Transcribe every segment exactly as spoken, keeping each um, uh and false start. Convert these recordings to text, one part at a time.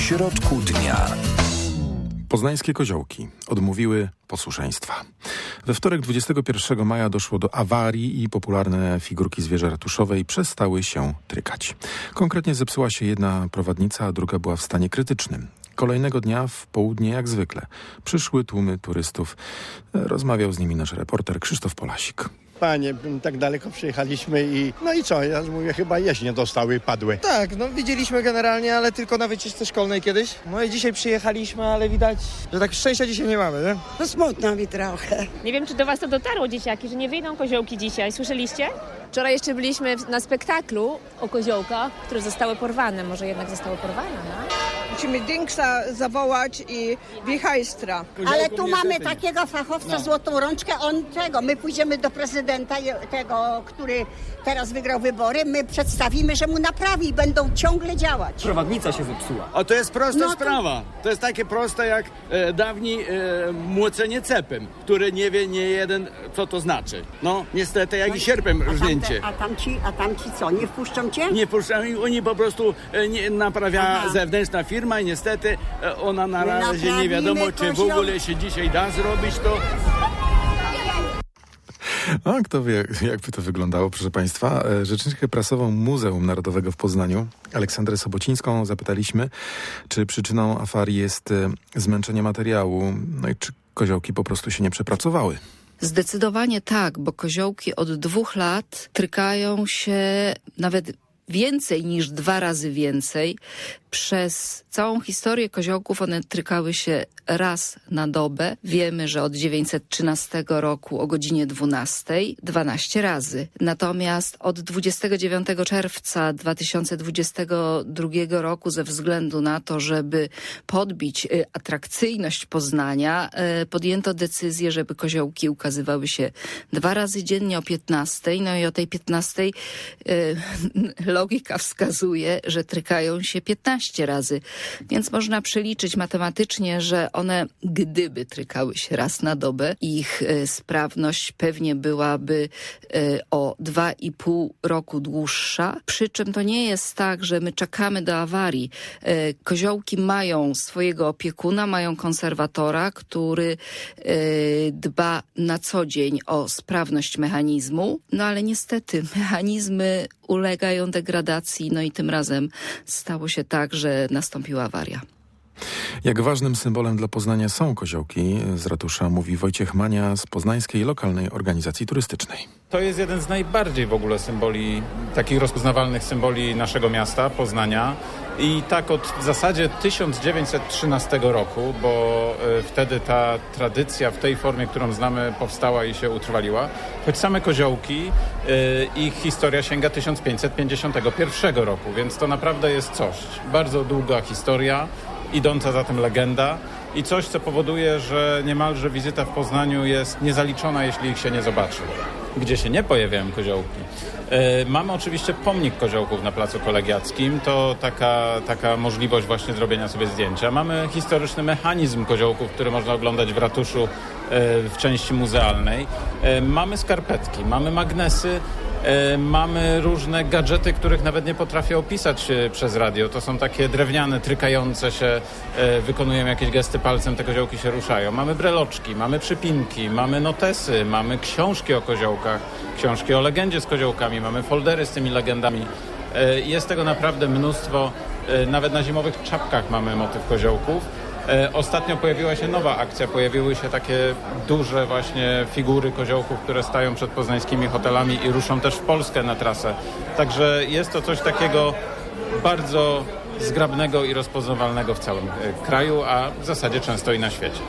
środku dnia. Poznańskie koziołki odmówiły posłuszeństwa. We wtorek dwudziestego pierwszego maja doszło do awarii i popularne figurki z wieży ratuszowej przestały się trykać. Konkretnie zepsuła się jedna prowadnica, a druga była w stanie krytycznym. Kolejnego dnia w południe jak zwykle przyszły tłumy turystów. Rozmawiał z nimi nasz reporter Krzysztof Polasik. Panie, tak daleko przyjechaliśmy i no i co, ja mówię, chyba jeźdźnie dostały, padły. Tak, no widzieliśmy generalnie, ale tylko na wycieczce szkolnej kiedyś. No i dzisiaj przyjechaliśmy, ale widać, że tak szczęścia dzisiaj nie mamy, nie? No smutno mi trochę. Nie wiem, czy do was to dotarło, dzieciaki, że nie wyjdą koziołki dzisiaj. Słyszeliście? Wczoraj jeszcze byliśmy na spektaklu o koziołkach, które zostały porwane. Może jednak zostały porwane, no? Musimy Dinksa zawołać i Wichajstra. Ale tu mamy takiego fachowca, no. Złotą rączkę, on tego, my pójdziemy do prezydenta tego, który teraz wygrał wybory, my przedstawimy, że mu naprawi i będą ciągle działać. Prowadnica się zepsuła. O, to jest prosta No to- sprawa. To jest takie proste jak e, dawniej e, młocenie cepem, który nie wie nie jeden, co to znaczy. No, niestety, jak i sierpem rżnięcie. A tamci, a tamci co, nie wpuszczą cię? Nie puszczają, oni po prostu e, nie, naprawia Aha. zewnętrzna firma i niestety e, ona na My razie nie wiadomo, czy w naprawimy ogóle się dzisiaj da zrobić to. A kto wie, jakby to wyglądało, proszę Państwa. Rzeczniczkę prasową Muzeum Narodowego w Poznaniu, Aleksandrę Sobocińską, zapytaliśmy, czy przyczyną awarii jest zmęczenie materiału, no i czy koziołki po prostu się nie przepracowały. Zdecydowanie tak, bo koziołki od dwóch lat trykają się nawet więcej niż dwa razy więcej. Przez całą historię koziołków one trykały się raz na dobę. Wiemy, że od dziewięćset trzynastego roku o godzinie dwunastej dwanaście razy. Natomiast od dwudziestego dziewiątego czerwca dwa tysiące dwudziestego drugiego roku ze względu na to, żeby podbić atrakcyjność Poznania, podjęto decyzję, żeby koziołki ukazywały się dwa razy dziennie o piętnastej. No i o tej piętnastej logika wskazuje, że trykają się piętnaście razy. Więc można przeliczyć matematycznie, że one, gdyby trykały się raz na dobę, ich e, sprawność pewnie byłaby e, o dwa i pół roku dłuższa. Przy czym to nie jest tak, że my czekamy do awarii. E, koziołki mają swojego opiekuna, mają konserwatora, który e, dba na co dzień o sprawność mechanizmu. No ale niestety mechanizmy ulegają degradacji, no i tym razem stało się tak, że nastąpiła awaria. Jak ważnym symbolem dla Poznania są koziołki z ratusza, mówi Wojciech Mania z Poznańskiej Lokalnej Organizacji Turystycznej. To jest jeden z najbardziej w ogóle symboli, takich rozpoznawalnych symboli naszego miasta, Poznania. I tak od w zasadzie tysiąc dziewięćset trzynastego roku, bo y, wtedy ta tradycja w tej formie, którą znamy, powstała i się utrwaliła. Choć same koziołki, y, ich historia sięga tysiąc pięćset pięćdziesiątego pierwszego roku, więc to naprawdę jest coś. Bardzo długa historia, idąca za tym legenda i coś, co powoduje, że niemalże wizyta w Poznaniu jest niezaliczona, jeśli ich się nie zobaczy. Gdzie się nie pojawiają koziołki. E, mamy oczywiście pomnik koziołków na Placu Kolegiackim. To taka, taka możliwość właśnie zrobienia sobie zdjęcia. Mamy historyczny mechanizm koziołków, który można oglądać w ratuszu e, w części muzealnej. E, mamy skarpetki, mamy magnesy, e, mamy różne gadżety, których nawet nie potrafię opisać e, przez radio. To są takie drewniane, trykające się, e, wykonują jakieś gesty palcem, te koziołki się ruszają. Mamy breloczki, mamy przypinki, mamy notesy, mamy książki o koziołkach, książki o legendzie z koziołkami, mamy foldery z tymi legendami. Jest tego naprawdę mnóstwo. Nawet na zimowych czapkach mamy motyw koziołków. Ostatnio pojawiła się nowa akcja, pojawiły się takie duże właśnie figury koziołków, które stają przed poznańskimi hotelami i ruszą też w Polskę na trasę. Także jest to coś takiego bardzo zgrabnego i rozpoznawalnego w całym kraju, a w zasadzie często i na świecie.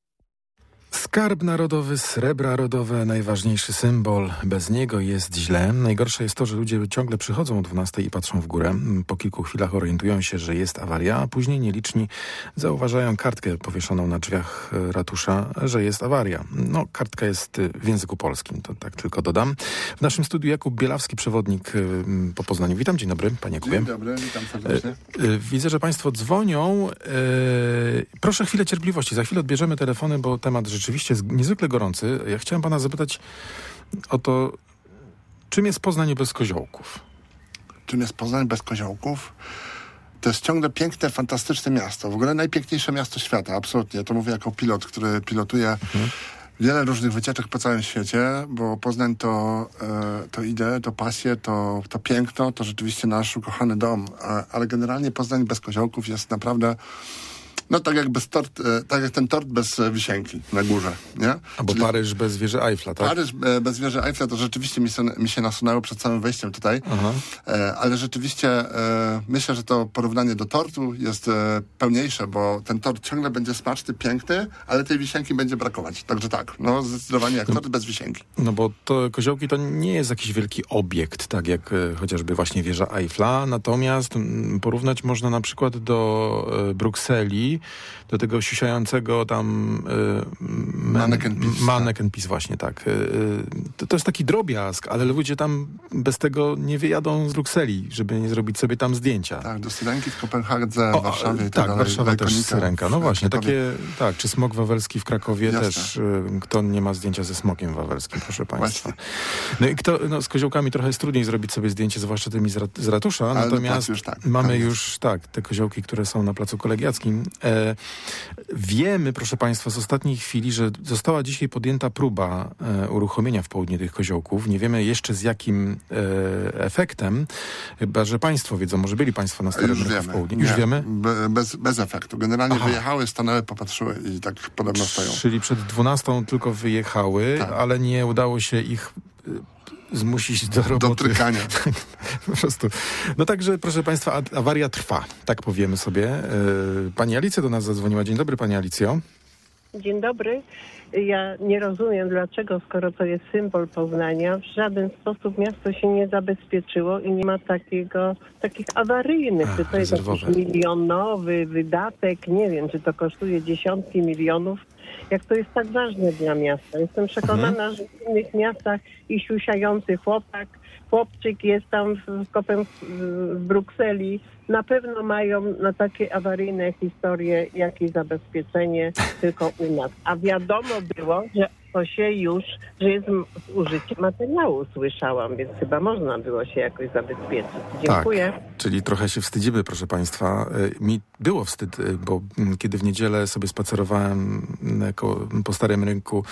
Skarb narodowy, srebra rodowe, najważniejszy symbol. Bez niego jest źle. Najgorsze jest to, że ludzie ciągle przychodzą o dwunastej i patrzą w górę. Po kilku chwilach orientują się, że jest awaria, a później nieliczni zauważają kartkę powieszoną na drzwiach ratusza, że jest awaria. No, kartka jest w języku polskim, to tak tylko dodam. W naszym studiu Jakub Bielawski, przewodnik po Poznaniu. Witam, dzień dobry, panie Jakubie. Dzień dobry, witam serdecznie. Widzę, że państwo dzwonią. Proszę chwilę cierpliwości, za chwilę odbierzemy telefony, bo temat rzeczywiście jest niezwykle gorący. Ja chciałem pana zapytać o to, czym jest Poznań bez koziołków? Czym jest Poznań bez koziołków? to jest ciągle piękne, fantastyczne miasto. W ogóle najpiękniejsze miasto świata, absolutnie. To mówię jako pilot, który pilotuje mhm. wiele różnych wycieczek po całym świecie, bo Poznań to, e, to ideę, to pasję, to, to piękno, to rzeczywiście nasz ukochany dom. A, ale generalnie Poznań bez koziołków jest naprawdę... No tak jak, bez tort, e, tak jak ten tort bez e, wisienki na górze, nie? Albo Czyli Paryż bez wieży Eiffla, tak? Paryż e, bez wieży Eiffla to rzeczywiście mi, mi się nasunęło przed samym wejściem tutaj, e, ale rzeczywiście e, myślę, że to porównanie do tortu jest e, pełniejsze, bo ten tort ciągle będzie smaczny, piękny, ale tej wisienki będzie brakować. Także tak, no zdecydowanie jak tort bez wisienki. No bo to koziołki to nie jest jakiś wielki obiekt, tak jak e, chociażby właśnie wieża Eiffla, natomiast m, porównać można na przykład do e, Brukseli, do tego siusiającego tam y, Mannequin Peace. Mannequin Peace, właśnie tak. Y, to, to jest taki drobiazg, ale ludzie tam bez tego nie wyjadą z Brukseli, żeby nie zrobić sobie tam zdjęcia. Tak, do Syrenki w Kopenhadze, w Warszawie i tak, tak dalej. Warszawa też Syrenka. No właśnie, takie, tak, czy smok wawelski w Krakowie Jasne. też. Y, kto nie ma zdjęcia ze smokiem wawelskim, proszę państwa. Właśnie. No i kto, no, z koziołkami trochę jest trudniej zrobić sobie zdjęcie, zwłaszcza tymi z, rat, z ratusza, ale natomiast już tak, mamy już, tak, te koziołki, które są na Placu Kolegiackim. E, Wiemy, proszę państwa, z ostatniej chwili, że została dzisiaj podjęta próba e, uruchomienia w południe tych koziołków. Nie wiemy jeszcze z jakim e, efektem, chyba że państwo wiedzą, może byli państwo na Starym Rynku w południe. Już Nie, wiemy? Be, bez, bez efektu. Generalnie Aha. wyjechały, stanęły, popatrzyły i tak podobno stoją. Czyli przed dwunastą tylko wyjechały, tak. ale nie udało się ich... zmusić do roboty. Do trykania. Po prostu. No także, proszę państwa, awaria trwa, tak powiemy sobie. Pani Alicja do nas zadzwoniła. Dzień dobry, pani Alicjo. Dzień dobry. Ja nie rozumiem, dlaczego, skoro to jest symbol Poznania, w żaden sposób miasto się nie zabezpieczyło i nie ma takiego, takich awaryjnych. Ach, czy to jest jakiś milionowy wydatek? Nie wiem, czy to kosztuje dziesiątki milionów. Jak to jest tak ważne dla miasta. Jestem przekonana, mhm. że w innych miastach i siusiający chłopak, chłopczyk jest tam w kopem w Brukseli, na pewno mają na takie awaryjne historie jakieś zabezpieczenie tylko u nas. A wiadomo było, że to się już, że jest użycie materiału, słyszałam, więc chyba można było się jakoś zabezpieczyć. Dziękuję. Tak, czyli trochę się wstydzimy, proszę państwa. Mi było wstyd, bo kiedy w niedzielę sobie spacerowałem po Starym Rynku,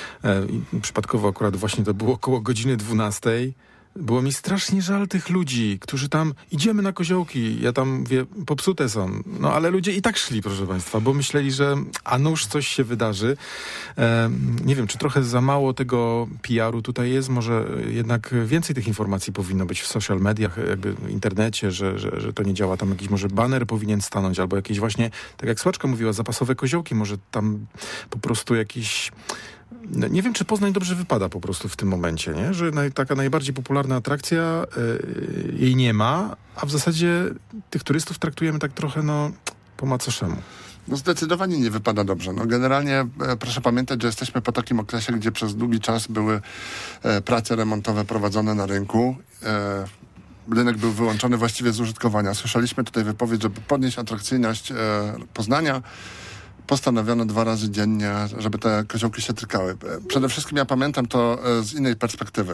przypadkowo akurat właśnie to było około godziny dwunastej, było mi strasznie żal tych ludzi, którzy tam, idziemy na koziołki, ja tam wie, popsute są. No ale ludzie i tak szli, proszę państwa, bo myśleli, że a nuż coś się wydarzy. E, nie wiem, czy trochę za mało tego P R u tutaj jest, może jednak więcej tych informacji powinno być w social mediach, jakby w internecie, że, że, że to nie działa. Tam jakiś może baner powinien stanąć, albo jakieś właśnie, tak jak Słaczka mówiła, zapasowe koziołki, może tam po prostu jakiś... No, nie wiem, czy Poznań dobrze wypada po prostu w tym momencie, nie? Że naj, taka najbardziej popularna atrakcja yy, jej nie ma, a w zasadzie tych turystów traktujemy tak trochę, no, po macoszemu. No zdecydowanie nie wypada dobrze. No generalnie e, proszę pamiętać, że jesteśmy po takim okresie, gdzie przez długi czas były e, prace remontowe prowadzone na rynku. E, rynek był wyłączony właściwie z użytkowania. Słyszeliśmy tutaj wypowiedź, żeby podnieść atrakcyjność e, Poznania. Postanowiono dwa razy dziennie, żeby te koziołki się trykały. Przede wszystkim ja pamiętam to z innej perspektywy.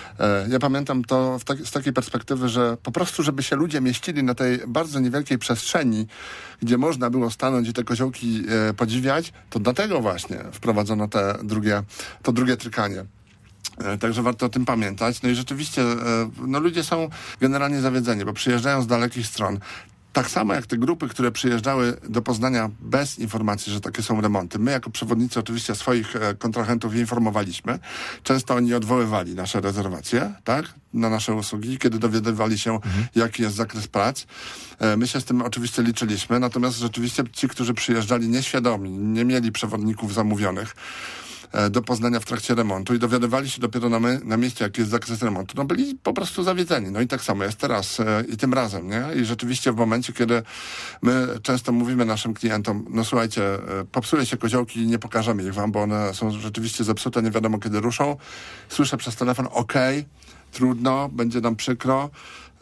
Ja pamiętam to w tak, z takiej perspektywy, że po prostu, żeby się ludzie mieścili na tej bardzo niewielkiej przestrzeni, gdzie można było stanąć i te koziołki podziwiać, to dlatego właśnie wprowadzono te drugie, to drugie trykanie. Także warto o tym pamiętać. No i rzeczywiście no ludzie są generalnie zawiedzeni, bo przyjeżdżają z dalekich stron. Tak samo jak te grupy, które przyjeżdżały do Poznania bez informacji, że takie są remonty. My jako przewodnicy oczywiście swoich e, kontrahentów informowaliśmy. Często oni odwoływali nasze rezerwacje, tak, na nasze usługi, kiedy dowiadywali się, mhm. jaki jest zakres prac. E, my się z tym oczywiście liczyliśmy, natomiast rzeczywiście ci, którzy przyjeżdżali nieświadomi, nie mieli przewodników zamówionych do Poznania w trakcie remontu i dowiadywali się dopiero na, my, na mieście, jaki jest zakres remontu, no byli po prostu zawiedzeni. No i tak samo jest teraz e, i tym razem, nie? I rzeczywiście w momencie, kiedy my często mówimy naszym klientom, no słuchajcie, e, popsuje się koziołki, nie pokażemy ich wam, bo one są rzeczywiście zepsute, nie wiadomo kiedy ruszą. Słyszę przez telefon, okej, okay, trudno, będzie nam przykro.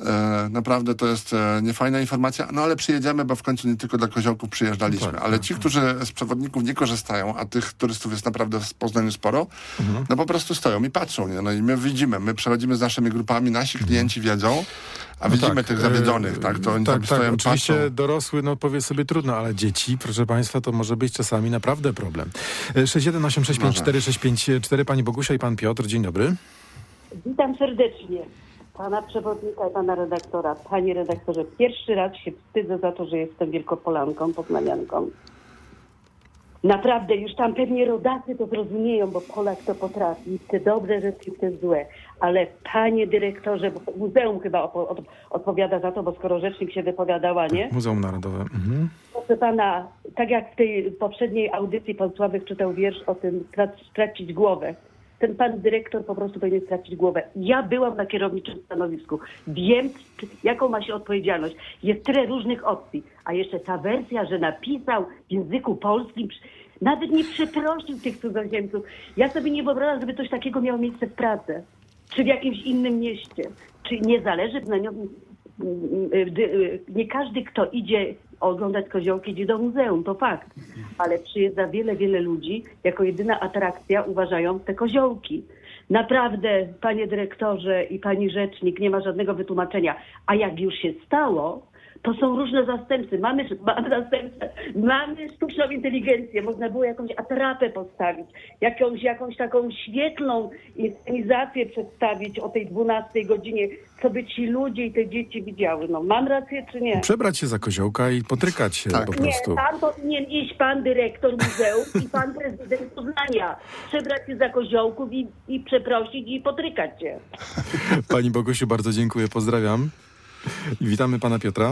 E, naprawdę to jest e, niefajna informacja, no ale przyjedziemy, bo w końcu nie tylko dla koziołków przyjeżdżaliśmy, tak, ale tak, ci, tak. którzy z przewodników nie korzystają, a tych turystów jest naprawdę w Poznaniu sporo, mhm. no po prostu stoją i patrzą, nie? No i my widzimy, my przechodzimy z naszymi grupami, nasi mhm. klienci wiedzą, A widzimy no tak, tych zawiedzonych, tak? To oni tak, tam tak, stoją, oczywiście patrzą. dorosły, no powie sobie trudno, ale dzieci, proszę państwa, to może być czasami naprawdę problem. sześć jeden osiem sześć pięć cztery sześć pięć cztery, pani Bogusia i pan Piotr, dzień dobry. Witam serdecznie pana przewodnika i pana redaktora. Panie redaktorze, pierwszy raz się wstydzę za to, że jestem wielkopolanką, poznanianką. Naprawdę, już tam pewnie rodacy to zrozumieją, bo Polak to potrafi, te dobre rzeczy, te złe. Ale panie dyrektorze, bo muzeum chyba opo- od- odpowiada za to, bo skoro rzecznik się wypowiadała, nie? Muzeum Narodowe. Mhm. Proszę pana, tak jak w tej poprzedniej audycji pan Sławek czytał wiersz o tym trac- stracić głowę. Ten pan dyrektor po prostu powinien stracić głowę. Ja byłam na kierowniczym stanowisku. Wiem, jaką ma się odpowiedzialność. Jest tyle różnych opcji. A jeszcze ta wersja, że napisał w języku polskim, nawet nie przeprosił tych cudzoziemców. Ja sobie nie wyobrażam, żeby coś takiego miało miejsce w pracy. Czy w jakimś innym mieście. Czy nie zależy na nią... Nie każdy, kto idzie oglądać koziołki, idzie do muzeum, to fakt. Ale przyjeżdża wiele, wiele ludzi, jako jedyna atrakcja uważają te koziołki. Naprawdę, panie dyrektorze i pani rzecznik, nie ma żadnego wytłumaczenia. A jak już się stało, to są różne zastępcy. Mamy, mamy zastępcę, mamy sztuczną inteligencję. Można było jakąś atrapę postawić, jakąś, jakąś taką świetlną inscenizację przedstawić o tej dwunastej godzinie, co by ci ludzie i te dzieci widziały. No, mam rację czy nie? Przebrać się za koziołka i potrykać się tak. po prostu. Nie, pan powinien iść, pan dyrektor muzeum i pan prezydent Poznania. Przebrać się za koziołków i, i przeprosić i potrykać się. Pani Bogusiu, bardzo dziękuję, pozdrawiam. I witamy pana Piotra.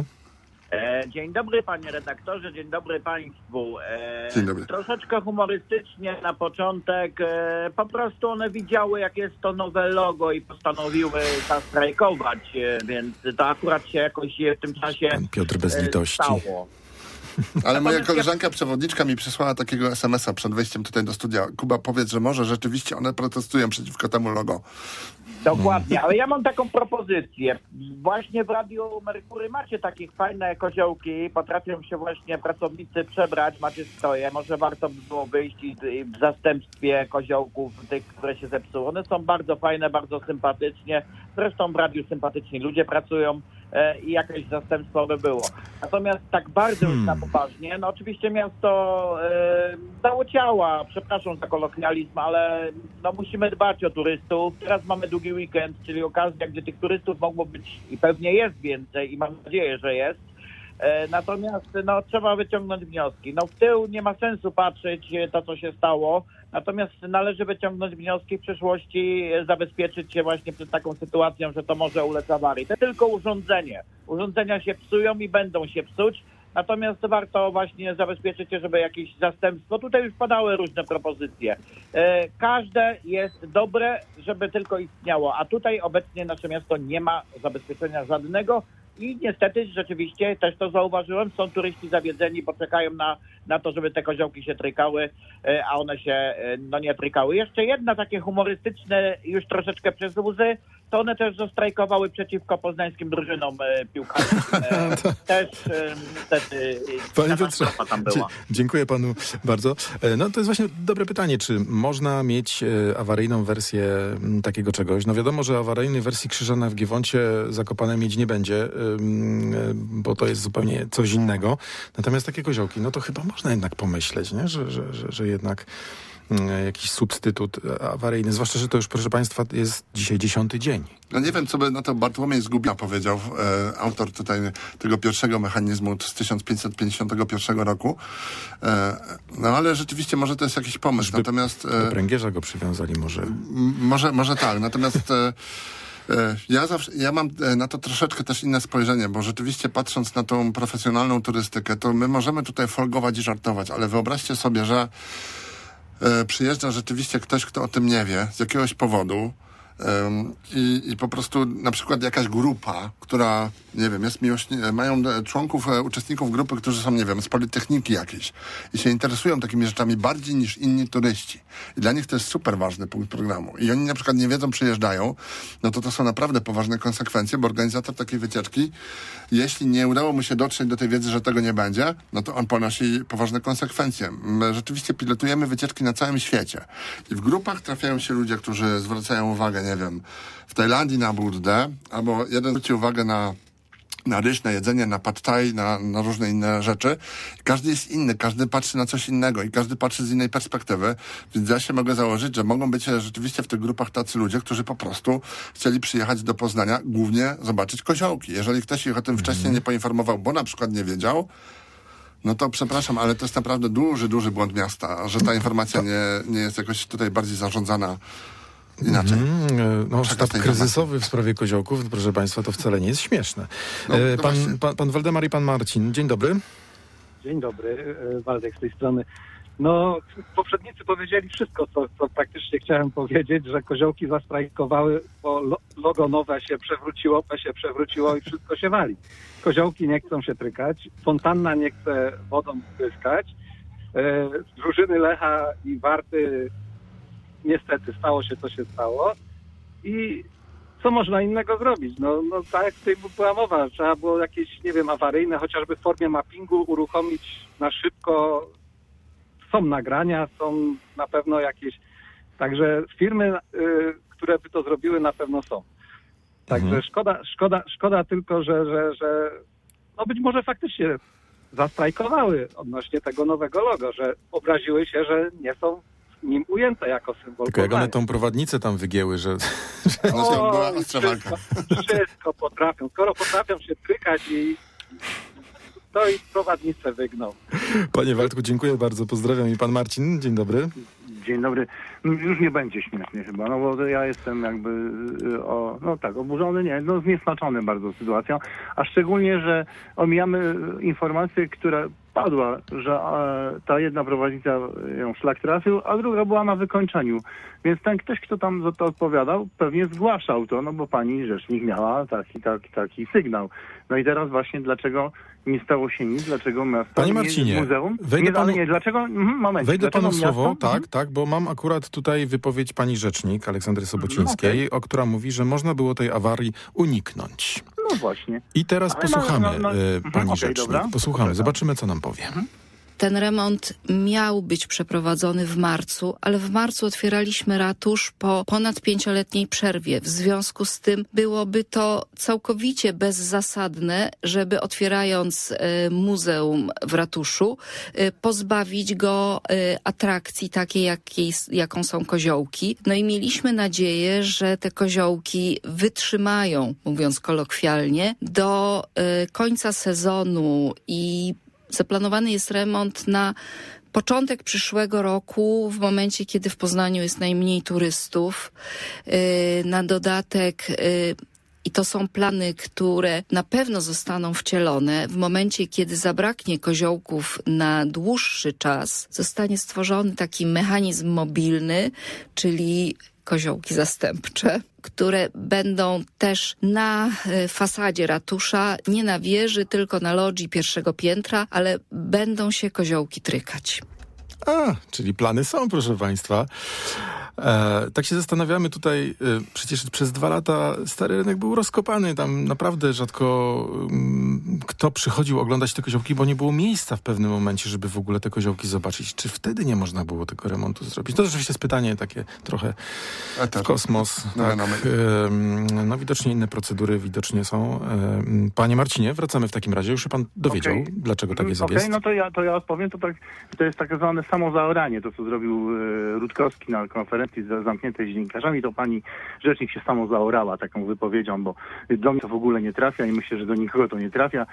E, dzień dobry panie redaktorze, dzień dobry państwu. E, Dzień dobry. Troszeczkę humorystycznie na początek. E, po prostu one widziały, jak jest to nowe logo i postanowiły zastrajkować, e, więc to akurat się jakoś w tym czasie Pan Piotr bez litości. e, stało. Ale moja koleżanka przewodniczka mi przysłała takiego es em es a przed wejściem tutaj do studia. Kuba, powiedz, że może rzeczywiście one protestują przeciwko temu logo. Dokładnie, ale ja mam taką propozycję. Właśnie w Radiu Merkury macie takie fajne koziołki, potrafią się właśnie pracownicy przebrać, macie stoje, może warto by było wyjść i, i w zastępstwie koziołków, tych, które się zepsuły. One są bardzo fajne, bardzo sympatycznie, zresztą w radiu sympatyczni ludzie pracują e, i jakieś zastępstwo by było. Natomiast tak bardzo już na poważnie, no oczywiście miasto e, dało ciała, przepraszam za kolokwializm, ale no musimy dbać o turystów. Teraz mamy długi weekend, czyli okazja, gdzie tych turystów mogło być i pewnie jest więcej i mam nadzieję, że jest. E, natomiast no, trzeba wyciągnąć wnioski. No w tył nie ma sensu patrzeć to, co się stało, natomiast należy wyciągnąć wnioski w przyszłości, zabezpieczyć się właśnie przed taką sytuacją, że to może ulec awarii. To tylko urządzenie. Urządzenia się psują i będą się psuć. Natomiast warto właśnie zabezpieczyć się, żeby jakieś zastępstwo. Tutaj już padały różne propozycje. E, każde jest dobre, żeby tylko istniało, a tutaj obecnie nasze miasto nie ma zabezpieczenia żadnego i niestety rzeczywiście też to zauważyłem, są turyści zawiedzeni, bo czekają na, na to, żeby te koziołki się trykały, e, a one się e, no nie trykały. Jeszcze jedna takie humorystyczne, już troszeczkę przez łzy, to one też zastrajkowały przeciwko poznańskim drużynom e, piłkarskim. E, też e, niestety Panie Piotrze, tam była. dziękuję panu bardzo. E, No to jest właśnie dobre pytanie, czy można mieć e, awaryjną wersję m, takiego czegoś? No wiadomo, że awaryjnej wersji Krzyżana w Giewoncie Zakopane mieć nie będzie, e, bo to jest zupełnie coś innego. Natomiast takie koziołki, no to chyba można jednak pomyśleć, nie? Że, że, że, że jednak jakiś substytut awaryjny, zwłaszcza, że to już, proszę państwa, jest dzisiaj dziesiąty dzień. No nie wiem, co by na to Bartłomiej Zgubiła powiedział, e, autor tutaj tego pierwszego mechanizmu z tysiąc pięćset pięćdziesiątego pierwszego roku. E, no ale rzeczywiście może to jest jakiś pomysł. Żeby Natomiast... E, do pręgierza go przywiązali może. M, może, może tak, natomiast... E, Ja, zawsze, ja mam na to troszeczkę też inne spojrzenie, bo rzeczywiście patrząc na tą profesjonalną turystykę, to my możemy tutaj folgować i żartować, ale wyobraźcie sobie, że e, przyjeżdża rzeczywiście ktoś, kto o tym nie wie, z jakiegoś powodu um, i, i po prostu na przykład jakaś grupa, która, nie wiem, jest miłośni, mają członków, e, uczestników grupy, którzy są, nie wiem, z Politechniki jakiejś i się interesują takimi rzeczami bardziej niż inni turyści. I dla nich to jest super ważny punkt programu. I oni na przykład nie wiedzą, przyjeżdżają, no to to są naprawdę poważne konsekwencje, bo organizator takiej wycieczki, jeśli nie udało mu się dotrzeć do tej wiedzy, że tego nie będzie, no to on ponosi poważne konsekwencje. My rzeczywiście pilotujemy wycieczki na całym świecie. I w grupach trafiają się ludzie, którzy zwracają uwagę, nie wiem, w Tajlandii na Buddę, albo jeden zwróci uwagę na na ryż, na jedzenie, na pad thai, na, na różne inne rzeczy. Każdy jest inny, każdy patrzy na coś innego i każdy patrzy z innej perspektywy, więc ja się mogę założyć, że mogą być rzeczywiście w tych grupach tacy ludzie, którzy po prostu chcieli przyjechać do Poznania głównie zobaczyć koziołki. Jeżeli ktoś ich o tym wcześniej nie poinformował, bo na przykład nie wiedział, no to przepraszam, ale to jest naprawdę duży, duży błąd miasta, że ta informacja nie, nie jest jakoś tutaj bardziej zarządzana inaczej. Mm, no, sztab kryzysowy w sprawie koziołków, proszę państwa, to wcale nie jest śmieszne. No, e, pan, pan, pan Waldemar i pan Marcin, dzień dobry. Dzień dobry, Waldek z tej strony. No, poprzednicy powiedzieli wszystko, co, co praktycznie chciałem powiedzieć, że koziołki zastrajkowały, bo lo, logo nowe się przewróciło, P się przewróciło i wszystko się wali. Koziołki nie chcą się trykać, fontanna nie chce wodą pryskać, e, drużyny Lecha i Warty niestety stało się, co się stało i co można innego zrobić? No, no tak jak tutaj była mowa, trzeba było jakieś, nie wiem, awaryjne, chociażby w formie mappingu uruchomić na szybko. Są nagrania, są na pewno jakieś, także firmy, y, które by to zrobiły, na pewno są. Także mhm. szkoda, szkoda, szkoda tylko, że, że, że no być może faktycznie zastrajkowały odnośnie tego nowego logo, że obraziły się, że nie są nim ujęte jako symbol. Tylko jak one tą prowadnicę tam wygięły, że... O, była wszystko, wszystko potrafią. Skoro potrafią się trykać i to i prowadnicę wygnął. Panie Waldku, dziękuję bardzo. Pozdrawiam. I pan Marcin, dzień dobry. Dzień dobry. No, już nie będzie śmiesznie chyba, no bo ja jestem jakby, o, no tak, oburzony, nie, no zniesmaczony bardzo sytuacją, a szczególnie, że omijamy informację, która padła, że e, ta jedna prowadnica ją szlak trafił, a druga była na wykończeniu. Więc ten ktoś, kto tam za to odpowiadał, pewnie zgłaszał to, no bo pani rzecznik miała taki, taki, taki sygnał. No i teraz właśnie dlaczego nie stało się nic, dlaczego miasto, Panie Marcinie, nie, muzeum, wejdę nie, panu, nie, dlaczego, mhm, moment, wejdę dlaczego panu w słowo, miasto? tak, Mhm. tak, bo mam akurat tutaj wypowiedź pani rzecznik Aleksandry Sobocińskiej, okay. o która mówi, że można było tej awarii uniknąć. No właśnie. I teraz Ale posłuchamy no, no, no, y, pani okay, rzecznik, dobra. posłuchamy, zobaczymy, co nam powie. Mhm. Ten remont miał być przeprowadzony w marcu, ale w marcu otwieraliśmy ratusz po ponad pięcioletniej przerwie. W związku z tym byłoby to całkowicie bezzasadne, żeby otwierając e, muzeum w ratuszu, e, pozbawić go e, atrakcji takiej, jakiej, jaką są koziołki. No i mieliśmy nadzieję, że te koziołki wytrzymają, mówiąc kolokwialnie, do e, końca sezonu i zaplanowany jest remont na początek przyszłego roku, w momencie, kiedy w Poznaniu jest najmniej turystów. Na dodatek, i to są plany, które na pewno zostaną wcielone, w momencie, kiedy zabraknie koziołków na dłuższy czas, zostanie stworzony taki mechanizm mobilny, czyli koziołki zastępcze, które będą też na fasadzie ratusza, nie na wieży, tylko na logii pierwszego piętra, ale będą się koziołki trykać. A, czyli plany są, proszę państwa. E, tak się zastanawiamy tutaj, e, przecież przez dwa lata stary rynek był rozkopany, tam naprawdę rzadko m, kto przychodził oglądać te koziołki, bo nie było miejsca w pewnym momencie, żeby w ogóle te koziołki zobaczyć. Czy wtedy nie można było tego remontu zrobić? To rzeczywiście jest pytanie takie trochę w kosmos. No, tak, no, e, no widocznie inne procedury widocznie są. E, panie Marcinie, wracamy w takim razie. Już się pan dowiedział, okay. dlaczego tak jest. Okej, okay, no to ja, to ja odpowiem. To, tak, to jest tak zwane samozaoranie, to co zrobił e, Rutkowski na konferencji zamkniętej z dziennikarzami, to pani rzecznik się samo zaorała taką wypowiedzią, bo do mnie to w ogóle nie trafia i myślę, że do nikogo to nie trafia,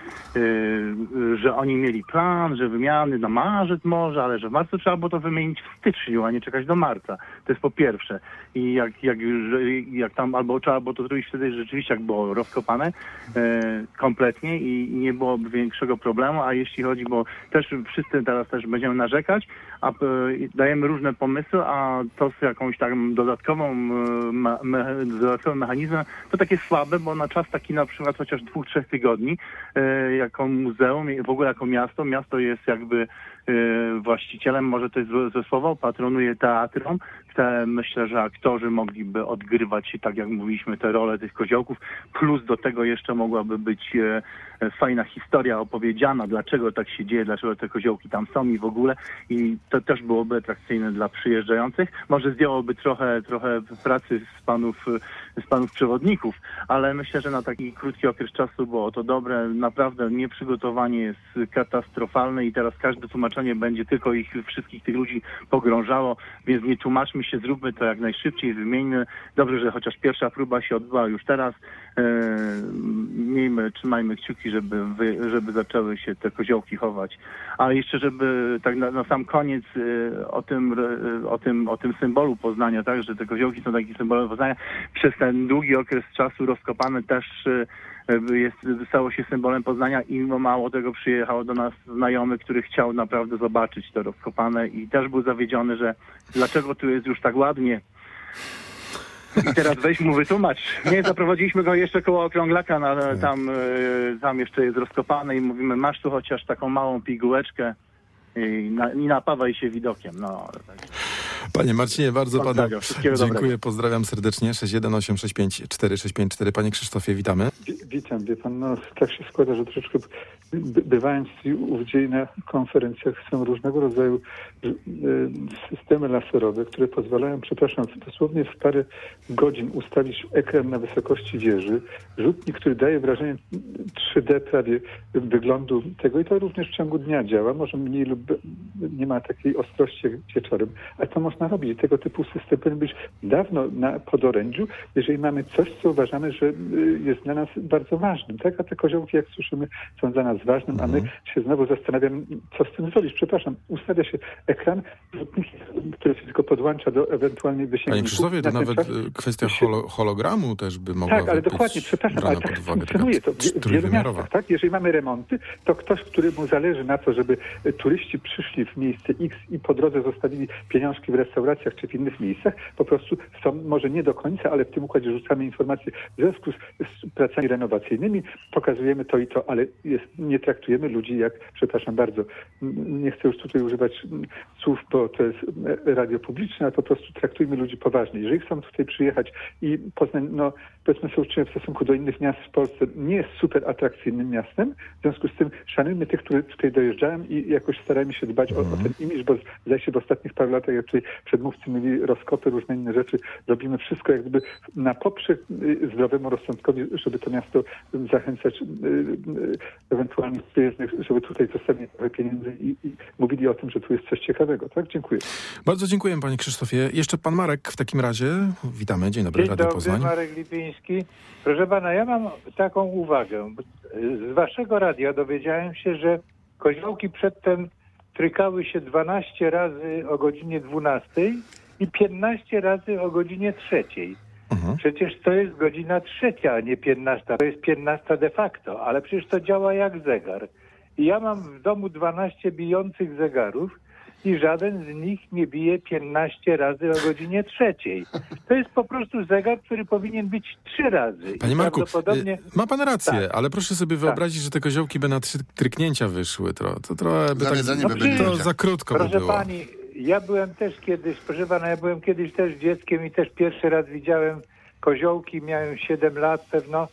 yy, że oni mieli plan, że wymiany na marzec może, ale że w marcu trzeba było to wymienić w styczniu, a nie czekać do marca. To jest po pierwsze. I jak, jak, jak tam albo trzeba było to zrobić wtedy rzeczywiście, jak było rozkopane yy, kompletnie i, i nie byłoby większego problemu, a jeśli chodzi, bo też wszyscy teraz też będziemy narzekać, a yy, dajemy różne pomysły, a to z jakąś taką dodatkową me, me, dodatkowym mechanizmem, to takie słabe, bo na czas taki na przykład chociaż dwóch, trzech tygodni e, jako muzeum, w ogóle jako miasto, miasto jest jakby właścicielem, może to jest złe, złe słowo, patronuje teatrom. Te, myślę, że aktorzy mogliby odgrywać, tak jak mówiliśmy, te role tych koziołków, plus do tego jeszcze mogłaby być e, fajna historia opowiedziana, dlaczego tak się dzieje, dlaczego te koziołki tam są i w ogóle, i to też byłoby atrakcyjne dla przyjeżdżających. Może zdjęłoby trochę, trochę pracy z panów, z panów przewodników, ale myślę, że na taki krótki okres czasu było to dobre. Naprawdę nieprzygotowanie jest katastrofalne i teraz każde tłumaczenie będzie tylko ich wszystkich tych ludzi pogrążało, więc nie tłumaczmy się, zróbmy to jak najszybciej, wymieńmy. Dobrze, że chociaż pierwsza próba się odbyła już teraz. Eee, miejmy, trzymajmy kciuki, żeby, wy, żeby zaczęły się te koziołki chować. A jeszcze, żeby tak na, na sam koniec e, o tym, e, o tym, o tym symbolu Poznania, tak, że te koziołki są takim symbolem Poznania. Przez ten długi okres czasu rozkopane też e, jest, stało się symbolem Poznania i mało tego przyjechało do nas znajomy, który chciał naprawdę zobaczyć to rozkopane i też był zawiedziony, że dlaczego tu jest już tak ładnie. I teraz weź mu wytłumacz. Nie, zaprowadziliśmy go jeszcze koło Okrąglaka, na, tam, tam jeszcze jest rozkopane i mówimy, masz tu chociaż taką małą pigułeczkę i, na, i napawaj się widokiem. No, tak. Panie Marcinie, bardzo panu dziękuję, dobrego. Pozdrawiam serdecznie. sześć jeden osiem sześć pięć cztery sześć pięć cztery. Panie Krzysztofie, witamy. Witam, wie pan, no tak się składa, że troszeczkę by, bywając ówdzie na konferencjach są różnego rodzaju y, systemy laserowe, które pozwalają, przepraszam, dosłownie w parę godzin ustawić ekran na wysokości wieży, rzutnik, który daje wrażenie trzy D prawie wyglądu tego i to również w ciągu dnia działa, może mniej lub nie ma takiej ostrości jak wieczorem, ale to można robić. Tego typu system powinien być dawno na podorędziu, jeżeli mamy coś, co uważamy, że jest dla nas bardzo ważnym. Tak? A te koziołki, jak słyszymy, są dla nas ważnym, a my się znowu zastanawiamy, co z tym zrobić. Przepraszam, ustawia się ekran, który się tylko podłącza do ewentualnej wysięgników. Panie Krzysztofie, to nawet czas kwestia holo, hologramu też by mogła tak, ale dokładnie, przepraszam, ale tak funkcjonuje to w wielu miastach, tak? Jeżeli mamy remonty, to ktoś, któremu zależy na to, żeby turyści przyszli w miejsce X i po drodze zostawili pieniążki w restauracjach czy w innych miejscach, po prostu są, może nie do końca, ale w tym układzie rzucamy informacje w związku z, z pracami renowacyjnymi, pokazujemy to i to, ale jest, nie traktujemy ludzi jak, przepraszam bardzo, nie chcę już tutaj używać słów, bo to jest radio publiczne, ale po prostu traktujmy ludzi poważnie. Jeżeli chcą tutaj przyjechać i Poznań, no powiedzmy sobie uczciwie, w stosunku do innych miast w Polsce nie jest super atrakcyjnym miastem, w związku z tym szanujmy tych, którzy tutaj dojeżdżają i jakoś starajmy się dbać mm. o, o ten imidż, bo zdaje się w ostatnich paru latach, jak tutaj przedmówcy mieli rozkopy, różne inne rzeczy, robimy wszystko jak gdyby na poprzek zdrowemu rozsądkowi, żeby to miasto zachęcać ewentualnie przyjezdnych, żeby tutaj zostawić trochę pieniędzy i, i mówili o tym, że tu jest coś ciekawego. Tak? Dziękuję. Bardzo dziękuję, panie Krzysztofie. Jeszcze pan Marek w takim razie. Witamy. Dzień dobry, Dzień Radio dobry, Poznań. Marek Lipiński. Proszę pana, ja mam taką uwagę. Z waszego radia dowiedziałem się, że koziołki przedtem trykały się dwanaście razy o godzinie dwunastej i piętnaście razy o godzinie trzeciej. Mhm. Przecież to jest godzina trzecia, a nie piętnasta. To jest piętnasta de facto, ale przecież to działa jak zegar. I ja mam w domu dwanaście bijących zegarów i żaden z nich nie bije piętnaście razy o godzinie trzeciej. To jest po prostu zegar, który powinien być trzy razy. Panie I Marku, prawdopodobnie... ma pan rację, tak. ale proszę sobie wyobrazić, tak. że te koziołki by na trzy tryknięcia wyszły. To, to trochę by tak, no, by to za krótko proszę by było. Pani, ja byłem też kiedyś, proszę pana, ja byłem kiedyś też dzieckiem i też pierwszy raz widziałem koziołki, miałem siedem lat pewno,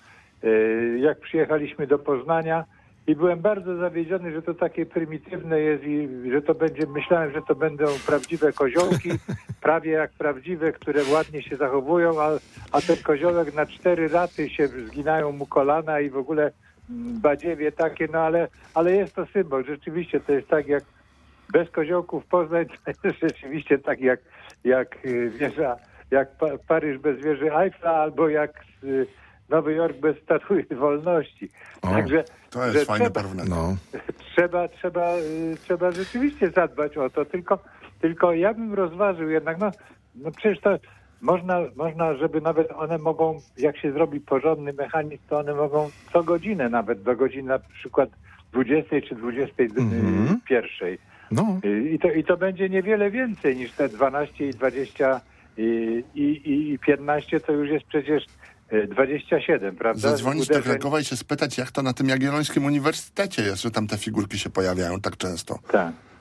jak przyjechaliśmy do Poznania. I byłem bardzo zawiedziony, że to takie prymitywne jest i że to będzie, myślałem, że to będą prawdziwe koziołki, prawie jak prawdziwe, które ładnie się zachowują, a, a ten koziołek na cztery laty się zginają mu kolana i w ogóle badziewie takie, no ale, ale jest to symbol. Rzeczywiście to jest tak jak bez koziołków Poznań, to jest rzeczywiście tak jak, jak wieża, jak pa, Paryż bez wieży Eiffla albo jak Nowy Jork bez Statui Wolności. O, Także to jest fajne trzeba, porównanie. No. Trzeba, trzeba, y, trzeba rzeczywiście zadbać o to, tylko, tylko ja bym rozważył jednak, no, no przecież to można, można, żeby nawet one mogą, jak się zrobi porządny mechanizm, to one mogą co godzinę nawet, do godziny na przykład dwudziestej czy dwudziestej pierwszej. No. I to, I to będzie niewiele więcej niż te dwanaście i dwadzieścia i, i, i piętnaście, to już jest przecież dwadzieścia siedem, prawda? Zadzwonić do Krakowa i się spytać, jak to na tym Jagiellońskim Uniwersytecie jest, że tam te figurki się pojawiają tak często. Tak.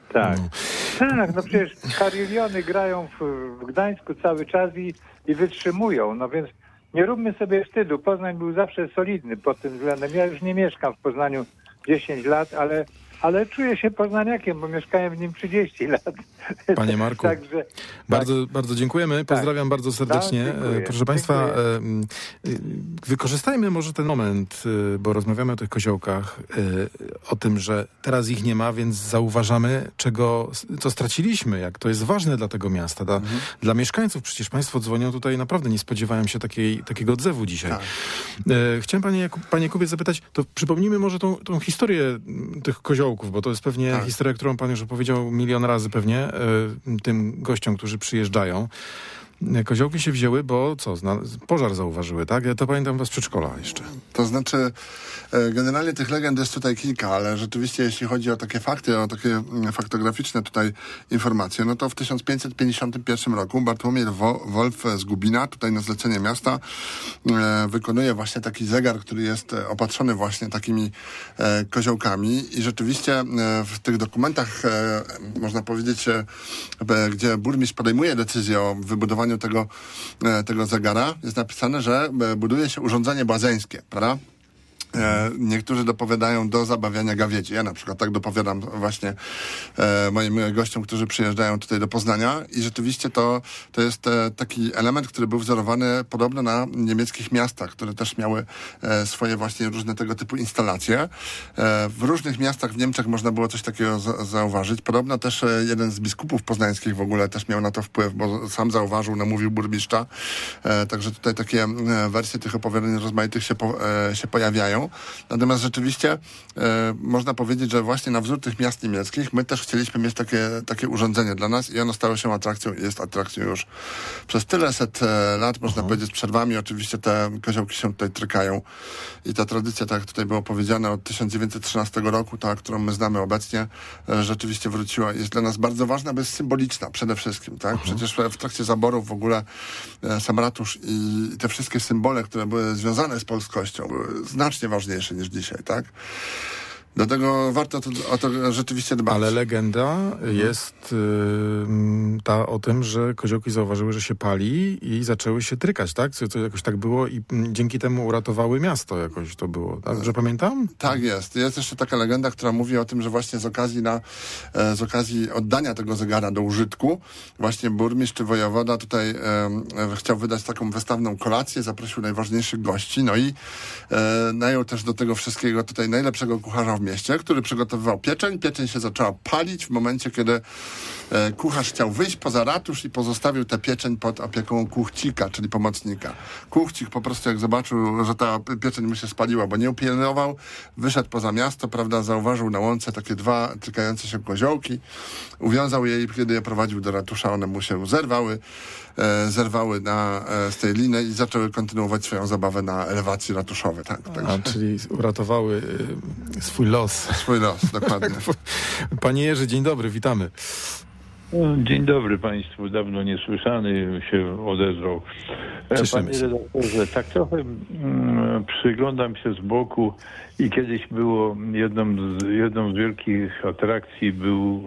Tak. Tak, no przecież Karyliony grają w, w Gdańsku cały czas i, i wytrzymują, no więc nie róbmy sobie wstydu. Poznań był zawsze solidny pod tym względem. Ja już nie mieszkam w Poznaniu dziesięć lat, ale, ale czuję się poznaniakiem, bo mieszkałem w nim trzydzieści lat. Panie Marku, Także, bardzo, tak. bardzo dziękujemy. Pozdrawiam tak. bardzo serdecznie. Tak, dziękuję. Proszę Państwa, dziękuję. Wykorzystajmy może ten moment, bo rozmawiamy o tych koziołkach, o tym, że teraz ich nie ma, więc zauważamy, czego, co straciliśmy, jak to jest ważne dla tego miasta, dla, mhm. dla mieszkańców. Przecież Państwo dzwonią tutaj, naprawdę nie spodziewałem się takiej, takiego odzewu dzisiaj. Tak. Chciałem Panie, Jakub, Panie Jakubie zapytać, to przypomnijmy może tą, tą historię tych koziołków, bo to jest pewnie tak. historia, którą Pan już opowiedział milion razy pewnie tym gościom, którzy przyjeżdżają. Koziołki się wzięły, bo co? Pożar zauważyły, tak? Ja to pamiętam was z przedszkola jeszcze. To znaczy, generalnie tych legend jest tutaj kilka, ale rzeczywiście jeśli chodzi o takie fakty, o takie faktograficzne tutaj informacje, no to w tysiąc pięćset pięćdziesiątym pierwszym roku Bartłomiej Wolf z Gubina, tutaj na zlecenie miasta, wykonuje właśnie taki zegar, który jest opatrzony właśnie takimi koziołkami i rzeczywiście w tych dokumentach, można powiedzieć, gdzie burmistrz podejmuje decyzję o wybudowaniu Tego, tego zegara, jest napisane, że buduje się urządzenie błazeńskie, prawda? E, niektórzy dopowiadają do zabawiania gawiedzi. Ja na przykład tak dopowiadam właśnie e, moim gościom, którzy przyjeżdżają tutaj do Poznania i rzeczywiście to, to jest e, taki element, który był wzorowany podobno na niemieckich miastach, które też miały e, swoje właśnie różne tego typu instalacje. E, w różnych miastach w Niemczech można było coś takiego za, zauważyć. Podobno też e, jeden z biskupów poznańskich w ogóle też miał na to wpływ, bo sam zauważył, namówił burmistrza. E, także tutaj takie e, wersje tych opowiadań rozmaitych się, po, e, się pojawiają. Natomiast rzeczywiście e, można powiedzieć, że właśnie na wzór tych miast niemieckich my też chcieliśmy mieć takie, takie urządzenie dla nas i ono stało się atrakcją i jest atrakcją już przez tyle set e, lat, można Aha. powiedzieć, z przerwami. Oczywiście te koziołki się tutaj trykają i ta tradycja, tak jak tutaj było powiedziane, od tysiąc dziewięćset trzynastego roku, ta, którą my znamy obecnie, e, rzeczywiście wróciła. Jest dla nas bardzo ważna, bo jest symboliczna przede wszystkim, tak? Aha. Przecież w trakcie zaborów w ogóle e, sam ratusz i te wszystkie symbole, które były związane z polskością, były znacznie ważniejsze niż dzisiaj, tak? Dlatego warto to, o to rzeczywiście dbać. Ale legenda jest yy, ta o tym, że koziołki zauważyły, że się pali i zaczęły się trykać, tak? Co, co jakoś tak było i m, dzięki temu uratowały miasto jakoś to było, tak? Że pamiętam? Tak jest. Jest jeszcze taka legenda, która mówi o tym, że właśnie z okazji na, e, z okazji oddania tego zegara do użytku, właśnie burmistrz czy wojewoda tutaj e, e, chciał wydać taką wystawną kolację, zaprosił najważniejszych gości, no i e, najął też do tego wszystkiego tutaj najlepszego kucharza w mieście, który przygotowywał pieczeń. Pieczeń się zaczęła palić w momencie, kiedy e, kucharz chciał wyjść poza ratusz i pozostawił tę pieczeń pod opieką kuchcika, czyli pomocnika. Kuchcik po prostu jak zobaczył, że ta pieczeń mu się spaliła, bo nie upilnował, wyszedł poza miasto, prawda, zauważył na łące takie dwa trykające się koziołki, uwiązał je i kiedy je prowadził do ratusza, one mu się zerwały, e, zerwały na, e, z tej liny i zaczęły kontynuować swoją zabawę na elewacji ratuszowej. Tak, tak. A, czyli uratowały y, swój los. Swój los, dokładnie. Panie Jerzy, dzień dobry, witamy. Dzień dobry Państwu, dawno niesłyszany się odezwał. Cieszymy Panie się. redaktorze, tak trochę mm, przyglądam się z boku i kiedyś było jedną z, jedną z wielkich atrakcji był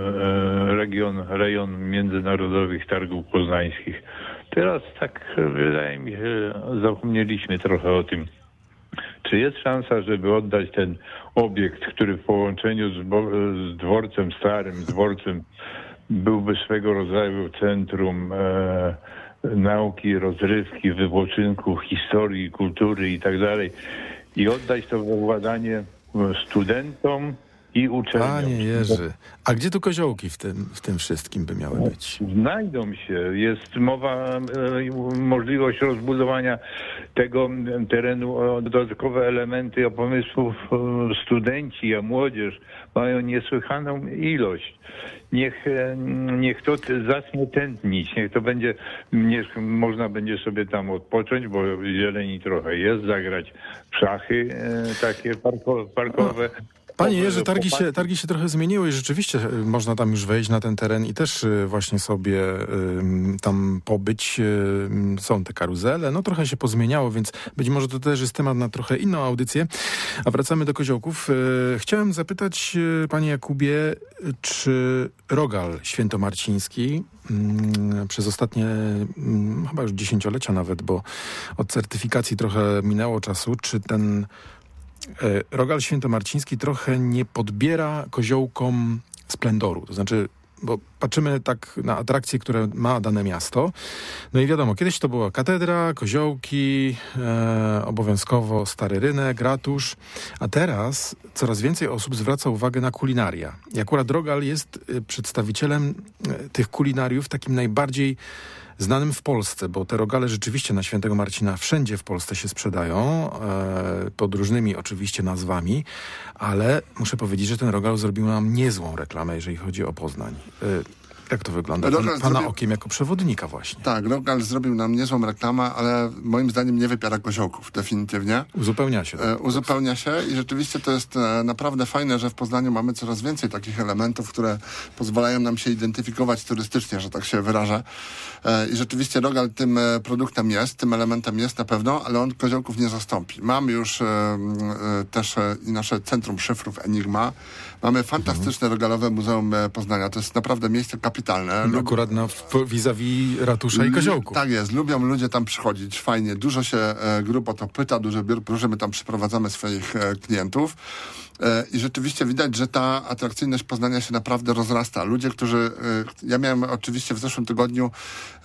e, region, rejon międzynarodowych targów poznańskich. Teraz tak wydaje mi się, zapomnieliśmy trochę o tym. Czy jest szansa, żeby oddać ten obiekt, który w połączeniu z, z dworcem starym, z dworcem byłby swego rodzaju centrum e, nauki, rozrywki, wypoczynku, historii, kultury i tak dalej i oddać to we władanie studentom i uczelniom. Panie Jerzy, a gdzie tu koziołki w tym, w tym wszystkim by miały być? Znajdą się. Jest mowa, e, możliwość rozbudowania tego terenu o dodatkowe elementy, o pomysłów e, studenci, a młodzież mają niesłychaną ilość. Niech, e, niech to zacznie tętnić, niech to będzie, niech można będzie sobie tam odpocząć, bo zieleni trochę jest, zagrać w szachy e, takie parko, parkowe. Panie Jerzy, targi się, targi się trochę zmieniły i rzeczywiście można tam już wejść na ten teren i też właśnie sobie y, tam pobyć. Y, są te karuzele, no trochę się pozmieniało, więc być może to też jest temat na trochę inną audycję. A wracamy do koziołków. Y, chciałem zapytać y, panie Jakubie, czy rogal świętomarciński y, przez ostatnie y, chyba już dziesięciolecia nawet, bo od certyfikacji trochę minęło czasu, czy ten rogal świętomarciński trochę nie podbiera koziołkom splendoru. To znaczy, bo patrzymy tak na atrakcje, które ma dane miasto. No i wiadomo, kiedyś to była katedra, koziołki, e, obowiązkowo Stary Rynek, ratusz, a teraz coraz więcej osób zwraca uwagę na kulinaria. I akurat rogal jest przedstawicielem tych kulinariów takim najbardziej znanym w Polsce, bo te rogale rzeczywiście na Świętego Marcina wszędzie w Polsce się sprzedają, e, pod różnymi oczywiście nazwami, ale muszę powiedzieć, że ten rogal zrobił nam niezłą reklamę, jeżeli chodzi o Poznań. E, jak to wygląda? Pan, pana zrobił... okiem jako przewodnika właśnie. Tak, rogal zrobił nam niezłą reklamę, ale moim zdaniem nie wypiera koziołków, definitywnie. Uzupełnia się. E, uzupełnia się i rzeczywiście to jest e, naprawdę fajne, że w Poznaniu mamy coraz więcej takich elementów, które pozwalają nam się identyfikować turystycznie, że tak się wyrażę. E, I rzeczywiście rogal tym e, produktem jest, tym elementem jest na pewno, ale on koziołków nie zastąpi. Mamy już e, e, też e, i nasze Centrum Szyfrów Enigma. Mamy fantastyczne mhm. rogalowe Muzeum Poznania. To jest naprawdę miejsce kapitalne. Lub... Akurat na vis-a-vis ratusza i koziołków. Tak jest. Lubią ludzie tam przychodzić. Fajnie. Dużo się e, grup o to pyta, duży biur próży. My tam przyprowadzamy swoich e, klientów. E, I rzeczywiście widać, że ta atrakcyjność Poznania się naprawdę rozrasta. Ludzie, którzy... E, ja miałem oczywiście w zeszłym tygodniu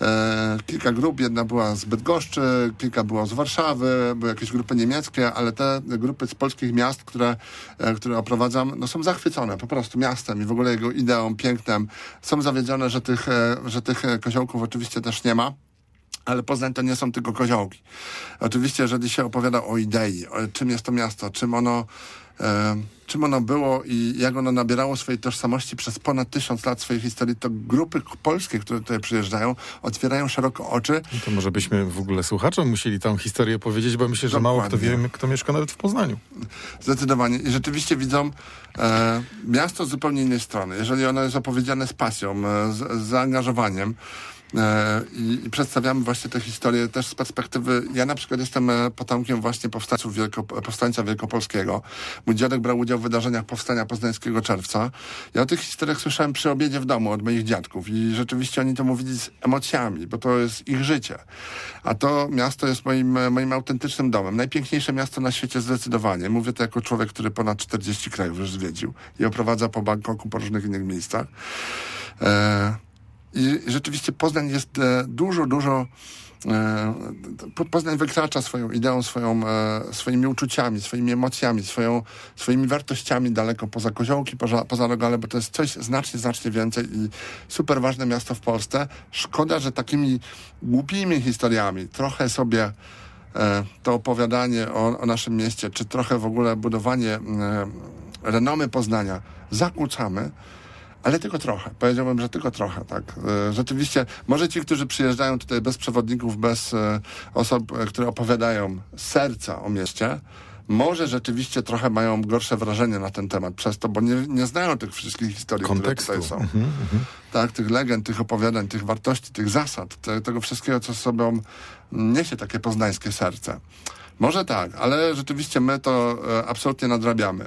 e, kilka grup. Jedna była z Bydgoszczy, kilka było z Warszawy, były jakieś grupy niemieckie, ale te grupy z polskich miast, które, e, które oprowadzam, no są zachwycone po prostu miastem i w ogóle jego ideą, pięknem. Są zawiedzione, że tych, e, że tych koziołków oczywiście też nie ma. Ale Poznań to nie są tylko koziołki. Oczywiście, jeżeli się opowiada o idei, o czym jest to miasto, czym ono, e, czym ono było i jak ono nabierało swojej tożsamości przez ponad tysiąc lat swojej historii, to grupy polskie, które tutaj przyjeżdżają, otwierają szeroko oczy. No to może byśmy w ogóle słuchaczom musieli tą historię powiedzieć, bo myślę, że Dokładnie. mało kto wie, kto mieszka nawet w Poznaniu. Zdecydowanie. I rzeczywiście widzą e, miasto z zupełnie innej strony. Jeżeli ono jest opowiedziane z pasją, e, z, z zaangażowaniem, I, i przedstawiamy właśnie tę historię też z perspektywy... Ja na przykład jestem potomkiem właśnie powstańców Wielko, powstańca wielkopolskiego. Mój dziadek brał udział w wydarzeniach powstania poznańskiego czerwca. Ja o tych historiach słyszałem przy obiedzie w domu od moich dziadków i rzeczywiście oni to mówili z emocjami, bo to jest ich życie. A to miasto jest moim, moim autentycznym domem. Najpiękniejsze miasto na świecie zdecydowanie. Mówię to jako człowiek, który ponad czterdzieści krajów już zwiedził i oprowadza po Bangkoku, po różnych innych miejscach. E I rzeczywiście Poznań jest e, dużo, dużo... E, Poznań wykracza swoją ideą, swoją, e, swoimi uczuciami, swoimi emocjami, swoją, swoimi wartościami daleko poza koziołki, poza, poza rogale, bo to jest coś znacznie, znacznie więcej i super ważne miasto w Polsce. Szkoda, że takimi głupimi historiami trochę sobie e, to opowiadanie o, o naszym mieście, czy trochę w ogóle budowanie e, renomy Poznania zakłócamy. Ale tylko trochę. Powiedziałbym, że tylko trochę, tak. E, rzeczywiście, może ci, którzy przyjeżdżają tutaj bez przewodników, bez e, osób, e, które opowiadają z serca o mieście, może rzeczywiście trochę mają gorsze wrażenie na ten temat przez to, bo nie, nie znają tych wszystkich historii, kontekstu, które tutaj są. Mhm, mhm. Tak, tych legend, tych opowiadań, tych wartości, tych zasad, te, tego wszystkiego, co z sobą niesie takie poznańskie serce. Może tak, ale rzeczywiście my to e, absolutnie nadrabiamy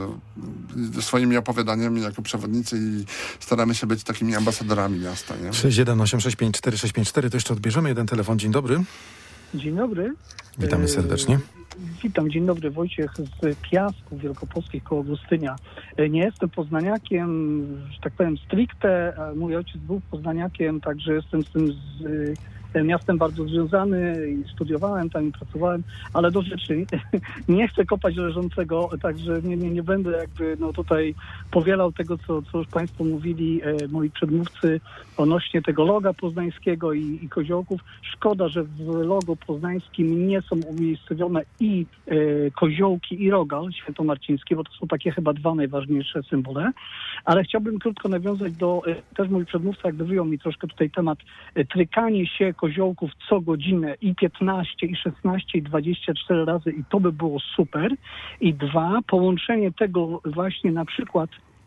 e, swoimi opowiadaniami jako przewodnicy i staramy się być takimi ambasadorami miasta. Nie? sześć jeden osiem sześć pięć cztery sześć pięć cztery, to jeszcze odbierzemy jeden telefon. Dzień dobry. Dzień dobry. Witamy serdecznie. Witam, dzień dobry, Wojciech z Piasków Wielkopolskich koło Gostynia. Nie jestem poznaniakiem, że tak powiem stricte, mój ojciec był poznaniakiem, także jestem z tym z miastem bardzo związany i studiowałem tam i pracowałem, ale do rzeczy nie chcę kopać leżącego, także nie, nie, nie będę jakby no tutaj powielał tego, co, co już Państwo mówili, e, moi przedmówcy odnośnie tego loga poznańskiego i, i koziołków. Szkoda, że w logo poznańskim nie są umiejscowione i e, koziołki i rogal świętomarciński, bo to są takie chyba dwa najważniejsze symbole, ale chciałbym krótko nawiązać do, e, też mój przedmówca jakby wyjął mi troszkę tutaj temat e, trykanie się koziołków co godzinę i piętnaście, i szesnaście, i dwadzieścia cztery razy i to by było super. I dwa, połączenie tego właśnie na przykład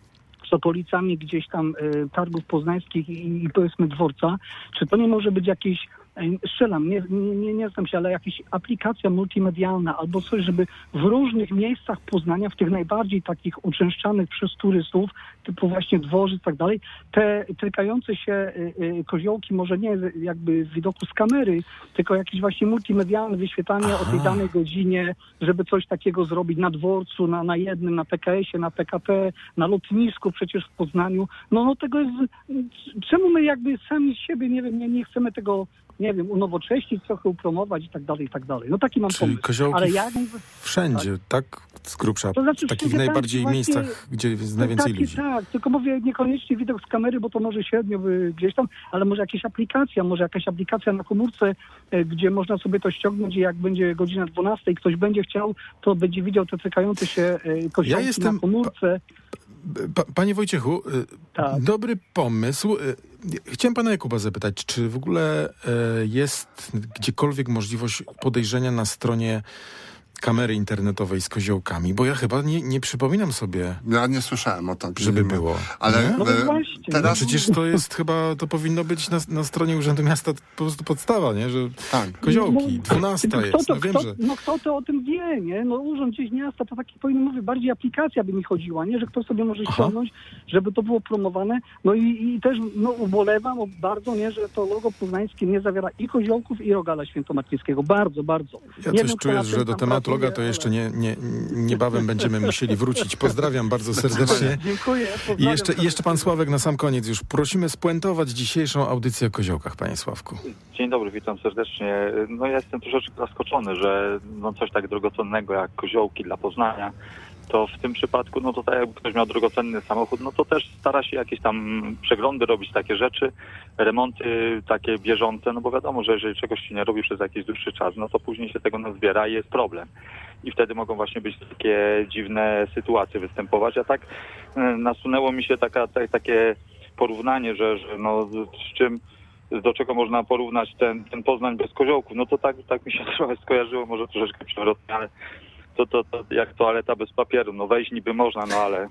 z okolicami gdzieś tam y, targów poznańskich i, i powiedzmy dworca, czy to nie może być jakieś, strzelam, nie, nie, nie, nie znam się, ale jakaś aplikacja multimedialna albo coś, żeby w różnych miejscach Poznania, w tych najbardziej takich uczęszczanych przez turystów, typu właśnie dworzec i tak dalej, te trykające się y, y, koziołki, może nie jakby w widoku z kamery, tylko jakieś właśnie multimedialne wyświetlanie Aha. o tej danej godzinie, żeby coś takiego zrobić na dworcu, na, na jednym, na P K S ie, na P K P, na lotnisku przecież w Poznaniu. No, no tego jest... Czemu my jakby sami z siebie, nie wiem, nie, nie chcemy tego, nie wiem, unowocześnić, trochę upromować i tak dalej, i tak dalej. No taki mam Czyli pomysł. koziołki Ale ja... wszędzie, tak? tak? Z grubsza, to znaczy, w takich tak, najbardziej właśnie, miejscach, gdzie jest najwięcej taki, ludzi. Tak, tylko mówię niekoniecznie widok z kamery, bo to może średnio by gdzieś tam, ale może jakaś aplikacja, może jakaś aplikacja na komórce, e, gdzie można sobie to ściągnąć i jak będzie godzina dwunasta i ktoś będzie chciał, to będzie widział te trykające się e, koziołki ja jestem... na komórce. Pa, panie Wojciechu, tak. dobry pomysł. Chciałem pana Jakuba zapytać, czy w ogóle jest gdziekolwiek możliwość podejrzenia na stronie kamery internetowej z koziołkami, bo ja chyba nie, nie przypominam sobie. Ja nie słyszałem o tym. Żeby było. Ale no e, teraz... No przecież to jest chyba, to powinno być na, na stronie Urzędu Miasta po prostu podstawa, nie? Że tak. koziołki, dwunasta no, jest, to, no wiem, kto, że... No kto to o tym wie, nie? No Urząd gdzieś Miasta to taki powinien mówić, bardziej aplikacja by mi chodziła, nie? Że ktoś sobie może ściągnąć, żeby to było promowane. No i, i też no, ubolewam bardzo, nie? Że to logo poznańskie nie zawiera i koziołków, i Rogala Świętomarcińskiego. Bardzo, bardzo. Ja nie coś wiem, czuję, że do tematu loga to jeszcze nie, nie, niebawem będziemy musieli wrócić. Pozdrawiam bardzo serdecznie. Dziękuję. I jeszcze, i jeszcze pan Sławek na sam koniec już. Prosimy spuentować dzisiejszą audycję o koziołkach, panie Sławku. Dzień dobry, witam serdecznie. No ja jestem troszeczkę zaskoczony, że no coś tak drogocennego jak koziołki dla Poznania, to w tym przypadku, no to tak jakby ktoś miał drogocenny samochód, no to też stara się jakieś tam przeglądy robić, takie rzeczy, remonty takie bieżące, no bo wiadomo, że jeżeli czegoś się nie robi przez jakiś dłuższy czas, no to później się tego nazbiera i jest problem. I wtedy mogą właśnie być takie dziwne sytuacje występować. A tak nasunęło mi się taka, tak, takie porównanie, że, że no z czym, do czego można porównać ten, ten Poznań bez koziołków. No to tak, tak mi się trochę skojarzyło, może troszeczkę przewrotnie, ale to, to, to jak toaleta bez papieru. No wejść niby można, no ale...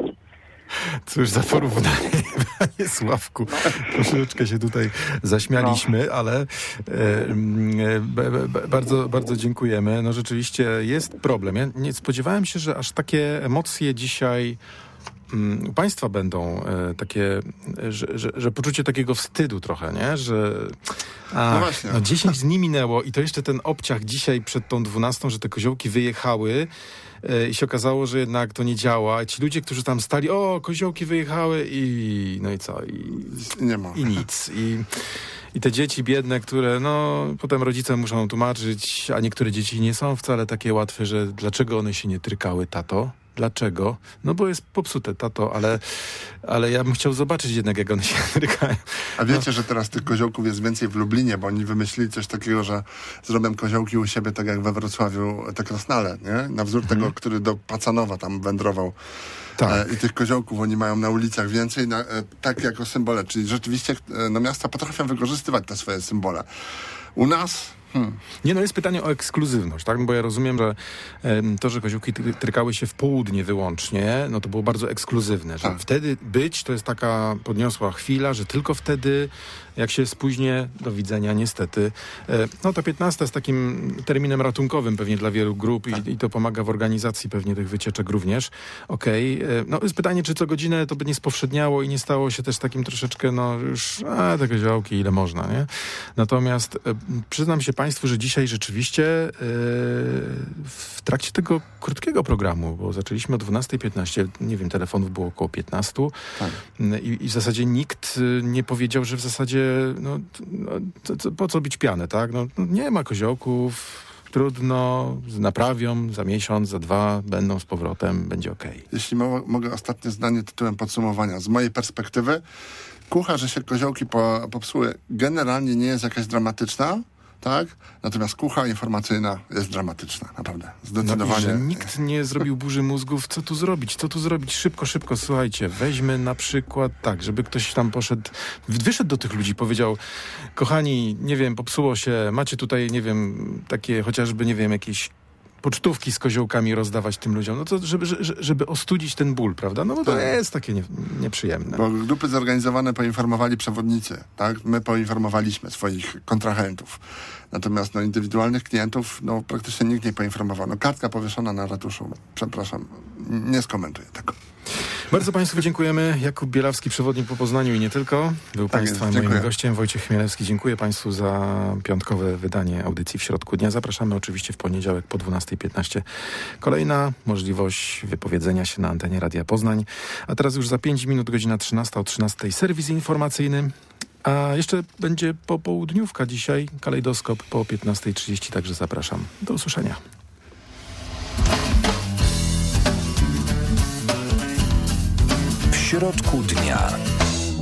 Cóż za porównanie, panie Sławku. Troszeczkę się tutaj zaśmialiśmy, no. ale e, e, b, bardzo, bardzo dziękujemy. No rzeczywiście jest problem. Ja nie spodziewałem się, że aż takie emocje dzisiaj u państwa będą e, takie, że, że, że poczucie takiego wstydu trochę, nie? Że a, no, właśnie. no dziesięć dni minęło i to jeszcze ten obciach dzisiaj przed tą dwunastą, że te koziołki wyjechały e, i się okazało, że jednak to nie działa. I ci ludzie, którzy tam stali, o, koziołki wyjechały i no i co? I, nie ma. I nic. I, I te dzieci biedne, które no potem rodzice muszą tłumaczyć, a niektóre dzieci nie są wcale takie łatwe, że dlaczego one się nie trykały, tato? Dlaczego? No bo jest popsute, tato, ale, ale ja bym chciał zobaczyć jednak, jak one się trykają. A wiecie, no. że teraz tych koziołków jest więcej w Lublinie, bo oni wymyślili coś takiego, że zrobią koziołki u siebie, tak jak we Wrocławiu, te krasnale, nie? Na wzór hmm. tego, który do Pacanowa tam wędrował. Tak. E, I tych koziołków oni mają na ulicach więcej, na, e, tak jako symbole. Czyli rzeczywiście e, no, miasta potrafią wykorzystywać te swoje symbole. U nas... Hmm. Nie, no jest pytanie o ekskluzywność, tak? Bo ja rozumiem, że um, to, że koziołki trykały się w południe wyłącznie, no to było bardzo ekskluzywne. Że tak. Wtedy być, to jest taka podniosła chwila, że tylko wtedy, jak się spóźnię, do widzenia niestety. E, no ta piętnasta jest takim terminem ratunkowym pewnie dla wielu grup tak. i, i to pomaga w organizacji pewnie tych wycieczek również. Okej. Okay. E, no jest pytanie, czy co godzinę to by nie spowszedniało i nie stało się też takim troszeczkę, no już, a te koziołki, ile można, nie? Natomiast e, przyznam się państwu, że dzisiaj rzeczywiście yy, w trakcie tego krótkiego programu, bo zaczęliśmy o dwunasta piętnaście, nie wiem, telefonów było około piętnaście tak. i, i w zasadzie nikt nie powiedział, że w zasadzie no, no to, to, po co bić pianę, tak? No, no, nie ma koziołków, trudno, naprawią, za miesiąc, za dwa będą z powrotem, będzie okej. Okay. Jeśli mo- mogę ostatnie zdanie tytułem podsumowania. Z mojej perspektywy kucha, że się koziołki po, popsuły, generalnie nie jest jakaś dramatyczna, tak? Natomiast kucha informacyjna jest dramatyczna, naprawdę. Zdecydowanie. No i że nikt nie zrobił burzy mózgów, co tu zrobić, co tu zrobić, szybko, szybko, słuchajcie, weźmy na przykład tak, żeby ktoś tam poszedł, wyszedł do tych ludzi, powiedział, kochani, nie wiem, popsuło się, macie tutaj, nie wiem, takie chociażby, nie wiem, jakieś pocztówki z koziołkami rozdawać tym ludziom, no to żeby, żeby ostudzić ten ból, prawda? No bo to jest takie nie, nieprzyjemne. Bo grupy zorganizowane poinformowali przewodnicy, tak? My poinformowaliśmy swoich kontrahentów. Natomiast no, indywidualnych klientów no, praktycznie nikt nie poinformował. No, kartka powieszona na ratuszu, przepraszam, nie skomentuję tego. Bardzo Państwu dziękujemy. Jakub Bielawski, przewodnik po Poznaniu i nie tylko. Był tak Państwa jest, moim gościem. Wojciech Chmielewski. Dziękuję Państwu za piątkowe wydanie audycji w środku dnia. Zapraszamy oczywiście w poniedziałek po dwunasta piętnaście. Kolejna możliwość wypowiedzenia się na antenie Radia Poznań. A teraz już za pięć minut, godzina trzynasta, o trzynastej serwis informacyjny. A jeszcze będzie popołudniówka dzisiaj, kalejdoskop po piętnasta trzydzieści, także zapraszam. Do usłyszenia. W środku dnia.